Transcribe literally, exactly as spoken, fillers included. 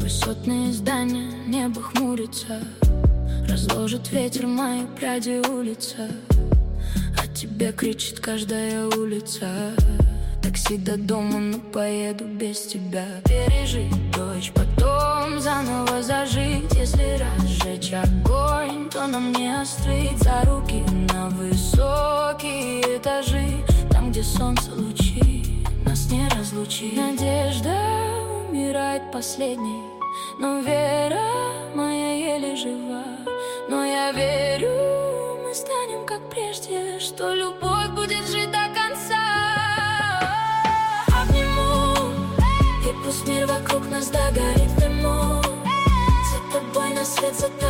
Высотные здания, небо хмурится, разложит ветер мои пряди улица. О тебе кричит каждая улица. Такси до дома, но поеду без тебя. Пережить дождь, потом заново зажить. Если разжечь огонь, то нам не остыть. За руки на высокие этажи, там, где солнце лучи нас не разлучит. Надежда умирает последней, но вера моя еле жива. Но я верю, мы станем как прежде, что любовь будет жить до конца. Обниму, и пусть мир вокруг нас догорит в дыму. За тобой на свет затащит.